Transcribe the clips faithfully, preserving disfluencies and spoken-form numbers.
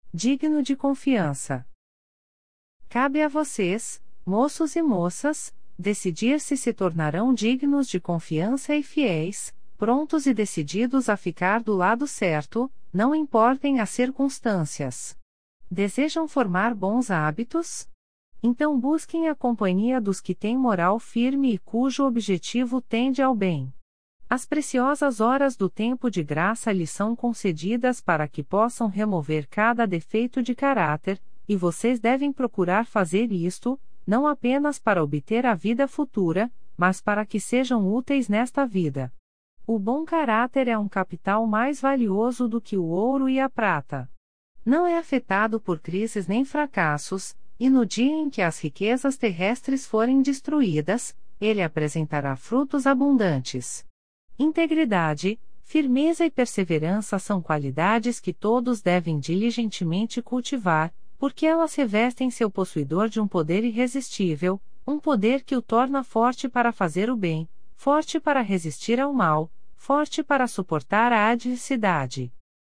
digno de confiança. Cabe a vocês, moços e moças, decidir se se tornarão dignos de confiança e fiéis, prontos e decididos a ficar do lado certo, não importem as circunstâncias. Desejam formar bons hábitos? Então busquem a companhia dos que têm moral firme e cujo objetivo tende ao bem. As preciosas horas do tempo de graça lhes são concedidas para que possam remover cada defeito de caráter, e vocês devem procurar fazer isto, não apenas para obter a vida futura, mas para que sejam úteis nesta vida. O bom caráter é um capital mais valioso do que o ouro e a prata. Não é afetado por crises nem fracassos, e no dia em que as riquezas terrestres forem destruídas, ele apresentará frutos abundantes. Integridade, firmeza e perseverança são qualidades que todos devem diligentemente cultivar, porque elas revestem seu possuidor de um poder irresistível, um poder que o torna forte para fazer o bem, forte para resistir ao mal, forte para suportar a adversidade.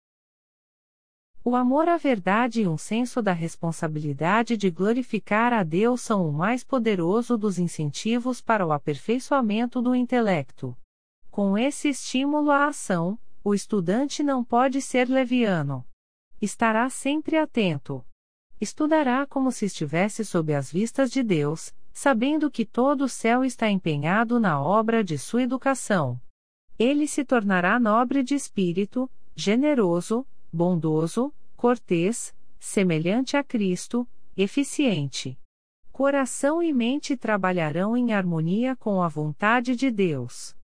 O amor à verdade e um senso da responsabilidade de glorificar a Deus são o mais poderoso dos incentivos para o aperfeiçoamento do intelecto. Com esse estímulo à ação, o estudante não pode ser leviano. Estará sempre atento. Estudará como se estivesse sob as vistas de Deus, sabendo que todo o céu está empenhado na obra de sua educação. Ele se tornará nobre de espírito, generoso, bondoso, cortês, semelhante a Cristo, eficiente. Coração e mente trabalharão em harmonia com a vontade de Deus.